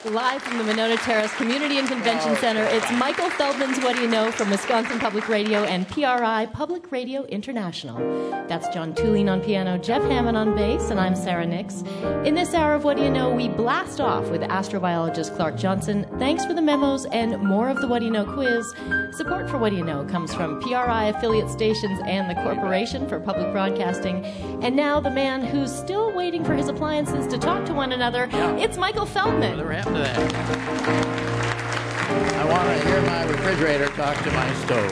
Live from the Monona Terrace Community and Convention Center, it's Michael Feldman's What Do You Know from Wisconsin Public Radio and PRI Public Radio International. That's John Tulane on piano, Jeff Hammond on bass, and I'm Sarah Nix. In this hour of What Do You Know, we blast off with astrobiologist Clark Johnson. Thanks for the memos and more of the What Do You Know quiz. Support for What Do You Know comes from PRI affiliate stations and the Corporation for Public Broadcasting. And now the man who's still waiting for his appliances to talk to one another, it's Michael Feldman. Whatever happened to that? I want to hear my refrigerator talk to my stove.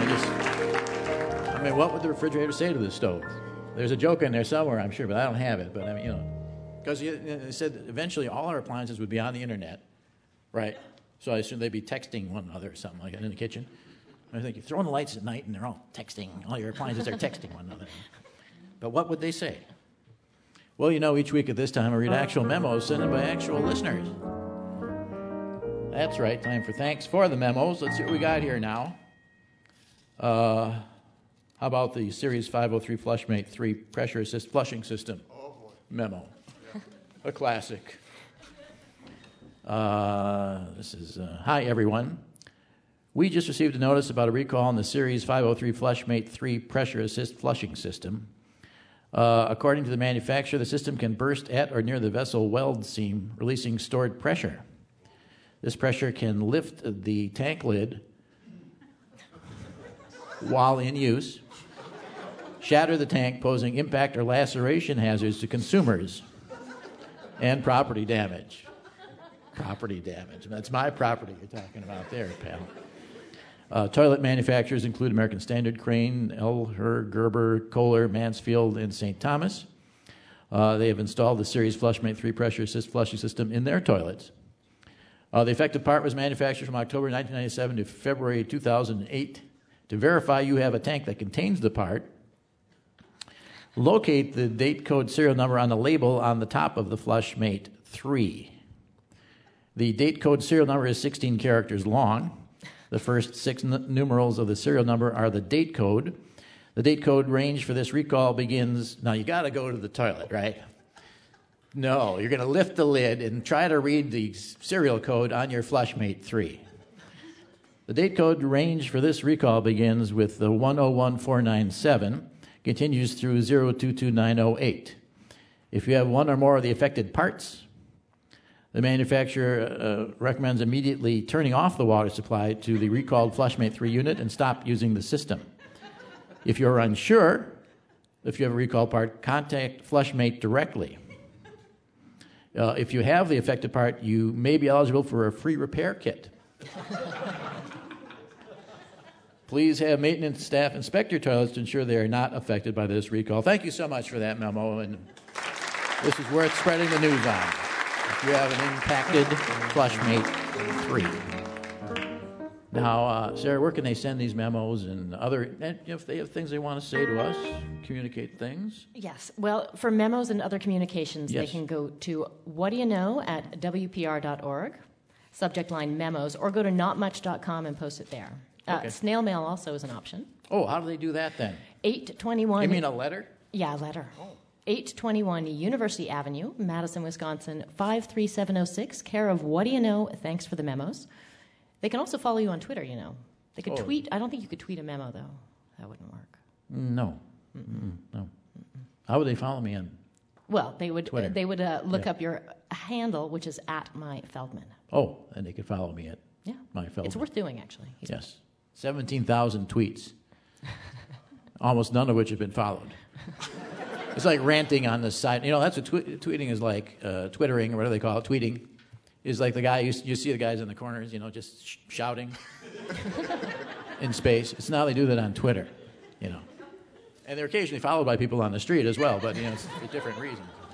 And what would the refrigerator say to the stove? There's a joke in there somewhere, I'm sure, but I don't have it. But because they said eventually all our appliances would be on the internet, right? So I assume they'd be texting one another or something like that in the kitchen. I think you throw on the lights at night and they're all texting. All your appliances are texting one another. But what would they say? Well, each week at this time I read actual memos sent in by actual listeners. That's right, time for thanks for the memos. Let's see what we got here now. How about the Series 503 FlushMate 3 Pressure Assist Flushing System memo? Yeah. A classic. This is, hi everyone. We just received a notice about a recall on the Series 503 FlushMate 3 Pressure Assist Flushing System. According to the manufacturer, the system can burst at or near the vessel weld seam, releasing stored pressure. This pressure can lift the tank lid while in use, shatter the tank, posing impact or laceration hazards to consumers, and property damage. Property damage. That's my property you're talking about there, pal. Toilet manufacturers include American Standard, Crane, Elher, Gerber, Kohler, Mansfield, and St. Thomas. They have installed the Series FlushMate 3 Pressure Assist Flushing System in their toilets. The effective part was manufactured from October 1997 to February 2008. To verify you have a tank that contains the part, locate the date code serial number on the label on the top of the FlushMate 3. The date code serial number is 16 characters long. The first 6 numerals of the serial number are the date code. The date code range for this recall begins... Now, you got to go to the toilet, right? No, you're going to lift the lid and try to read the serial code on your FlushMate 3. The date code range for this recall begins with the 101497, continues through 022908. If you have one or more of the affected parts, the manufacturer recommends immediately turning off the water supply to the recalled FlushMate 3 unit and stop using the system. If you're unsure if you have a recall part, contact FlushMate directly. If you have the affected part, you may be eligible for a free repair kit. Please have maintenance staff inspect your toilets to ensure they are not affected by this recall. Thank you so much for that memo, and this is worth spreading the news on. If you have an impacted FlushMate 3. Now, Sarah, where can they send these memos and if they have things they want to say to us, communicate things? Yes. Well, for memos and other communications, yes. They can go to whatdoyouknow@wpr.org, subject line memos, or go to notmuch.com and post it there. Okay. Snail mail also is an option. Oh, how do they do that then? 821... You mean a letter? Yeah, a letter. Oh. 821 University Avenue, Madison, Wisconsin, 53706, care of What Do You Know? Thanks for the memos. They can also follow you on Twitter, They could tweet. I don't think you could tweet a memo, though. That wouldn't work. No. No. How would they follow me on Well, they would Twitter? They would look up your handle, which is @myFeldman. Oh, and they could follow me at myFeldman. It's worth doing, actually. Yes. 17,000 tweets. Almost none of which have been followed. It's like ranting on the side. That's what tweeting is like. Twittering, or whatever they call it. Tweeting is like the guy, you see the guys in the corners, just shouting in space. It's now they do that on Twitter, And they're occasionally followed by people on the street as well, but, it's for different reasons.